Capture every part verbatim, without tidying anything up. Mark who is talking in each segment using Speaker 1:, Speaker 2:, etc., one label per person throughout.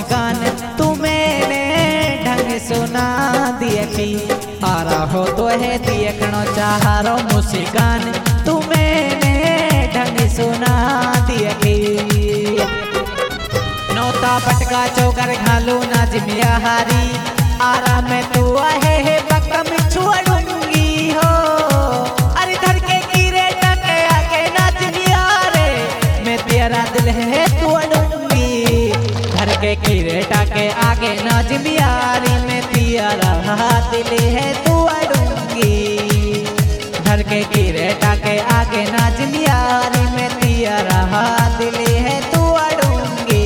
Speaker 1: मुस्कान तू मैंने ढंग सुना दिए की आ रहो तो है देखनो चाहारो मुस्कान तू मैंने ढंग सुना दिए की नौता पटका चौकर घालू ना जिमिया हारी आरा में तू आहे है बकम छोड़ूंगी हो अरे धर के कीरे टके आके नाच लिया रे मैं तेरा दिल है तोड़ूंगी धर के कीरे टके आगे नाच लिया रे मैं तेरा दिल है तोड़ूंगी धर के कीरे टके आगे नाच लिया रे मैं तेरा दिल है तोड़ूंगी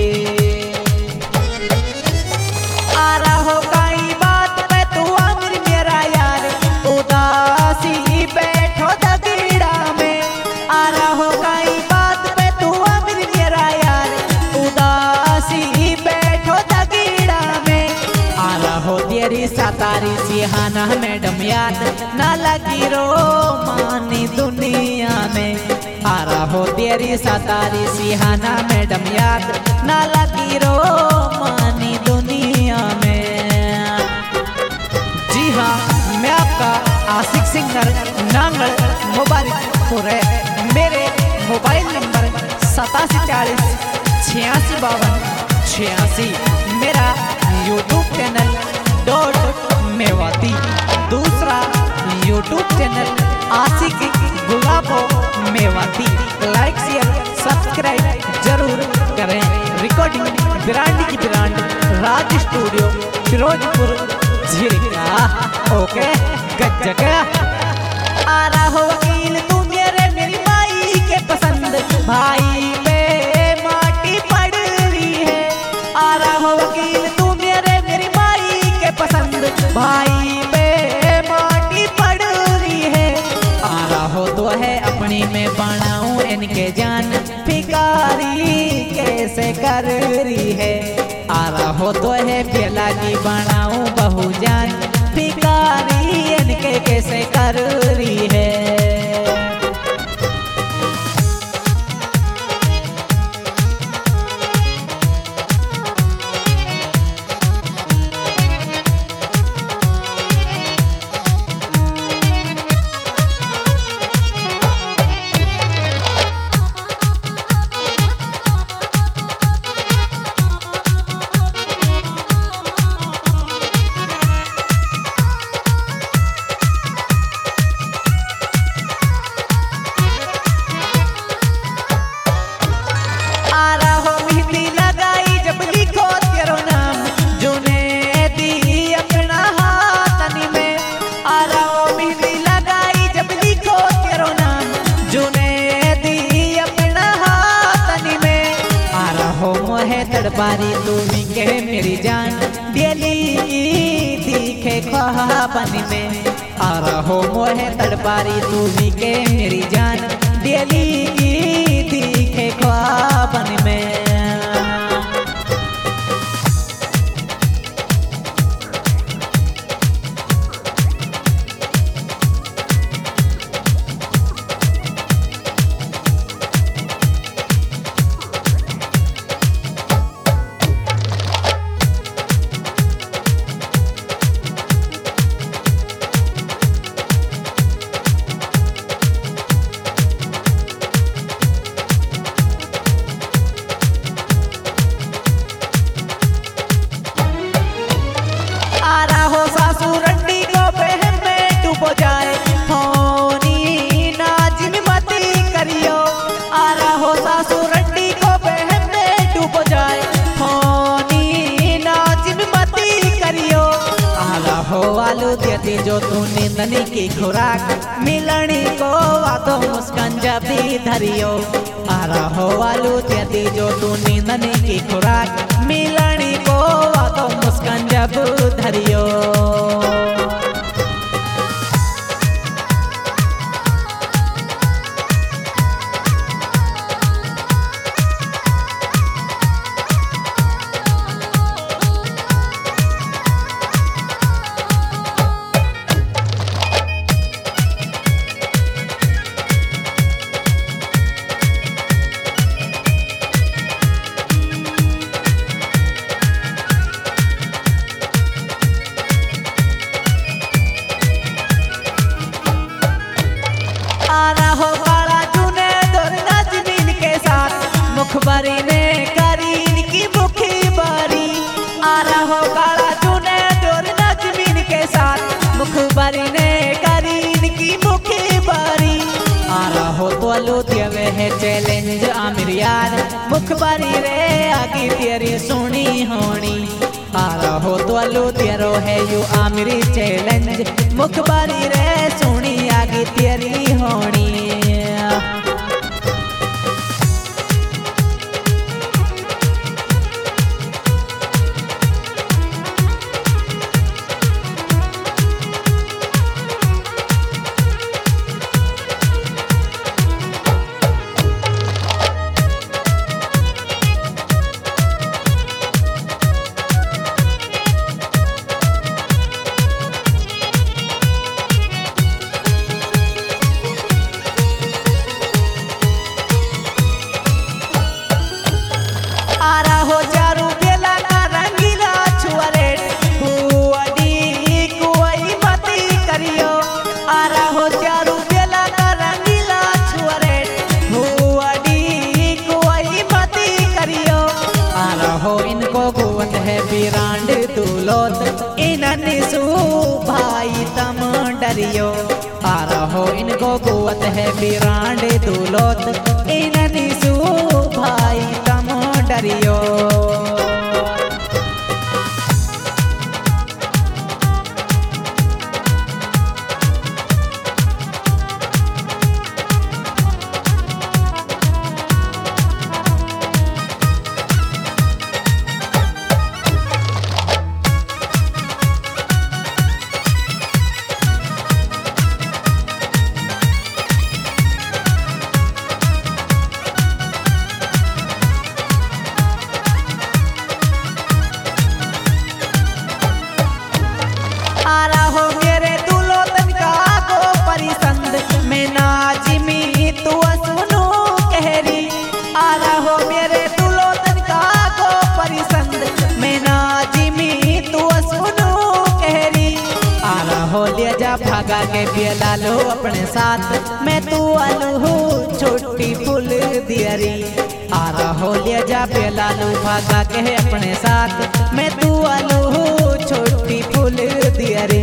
Speaker 1: आ रहो कई बात पे तू अमीर मेरा यार उदासी बैठो दगीड़ा में आ रहो कई बात पे तू अमीर मेरा यार उदासी बैठो दगीड़ा में आ रहो तेरी सतारी सिहाना मैडम याद ना लगी रो मानी दुनिया में आ रहो तेरी सतारी सिहाना मैडम याद ना लगी रो मानी दुनिया में जी हाँ मैं आपका आशिक सिंगर नांगल मुबारकपुर है मेरे मोबाइल नंबर सतासी चालीस छियासी बावन छियासी मेरा यूट्यूब चैनल डॉट मेवाती दूसरा YouTube channel Ashiq Gulabo Mewati like share subscribe जरूर करें रिकॉर्डिंग ब्रांड की brand Raj studio Firozpur Jhirka okay गज्जक आ रहो वकील तू मेरे मेरी माई के पसंद भाई पे माटी पड़ रही है आ रहो वकील तू मेरे मेरी माई के पसंद भाई पे माटी पड़ रही है आ रहो तो है अपनी में बनाऊं इनके जान फिकारी कैसे कर रही है आ रहो तो है बेला की बनाऊं बहु जान फिकारी इनके कैसे कर रही है तड़पारी तुम्ही के मेरी जान डेली दिखे ख्वाबन में आ रहो मोहे तड़पारी तुम्ही के मेरी जान डेली दिखे ख्वाबन में वालू देती जो तू नींदनी की खुराक मिलनी को वातो मुस्कान जबी धरियो आ रहो वालू देती जो तू नींदनी की खुराक मिलनी को वातो मुस्कान जब धरियो मुखबरी ने करी इनकी मुखी बारी। आ रहो काला चुने डोर नजमीन के साथ मुखबरी ने करी इनकी मुखी बारी। आ रहो तो लो देवे है चैलेंज आमिर यार मुखबरी रे आगे तेरी सुनी होनी। आ रहो तो लो तेरो है यू आमिरी चैलेंज मुखबरी रे सुनी आगे तेरी होनी। बिरांड दुलोत इन्हनी सू भाई तम डरियो। आ रहो इनको कुवत है बिरांड दुलोत इन्हनी सू भाई तम डरियो। भागा के पियला लो अपने साथ मैं तू आलू छोटी फूल दियरी। आ रहो ले जा पियला लो भागा के अपने साथ मैं तू आलू छोटी फूल दियरी।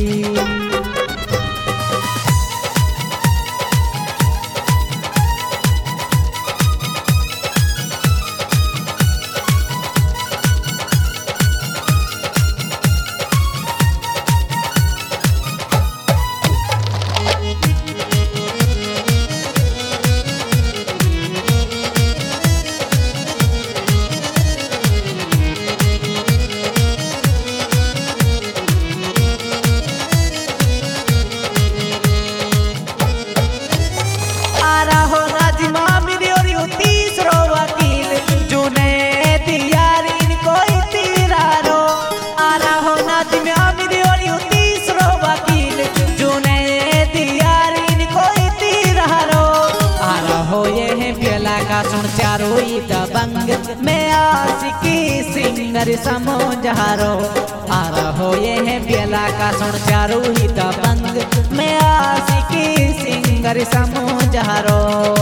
Speaker 1: सुन चारो दबंग मैं आशिकी सिंगर समझारो। आ रहो ये है बेला का सुन चारो ही दबंग मैं आशिकी सिंगर समझारो।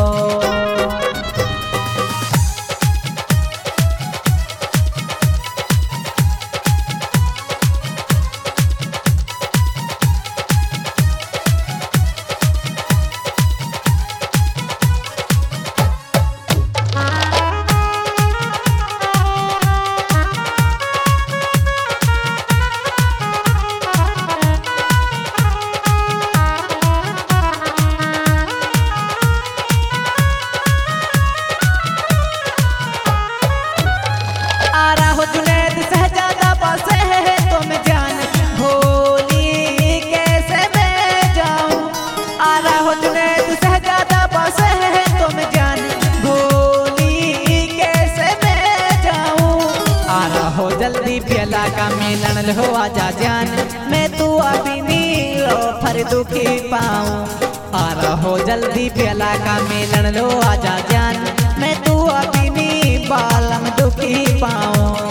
Speaker 1: जल्दी प्याला का मिलन हो आजा जान मैं तू अभी नीलो फर दुखी पाऊं। आ रहो जल्दी प्याला का मिलन लो आजा जान मैं तू अभी नी बालम दुखी पाऊं।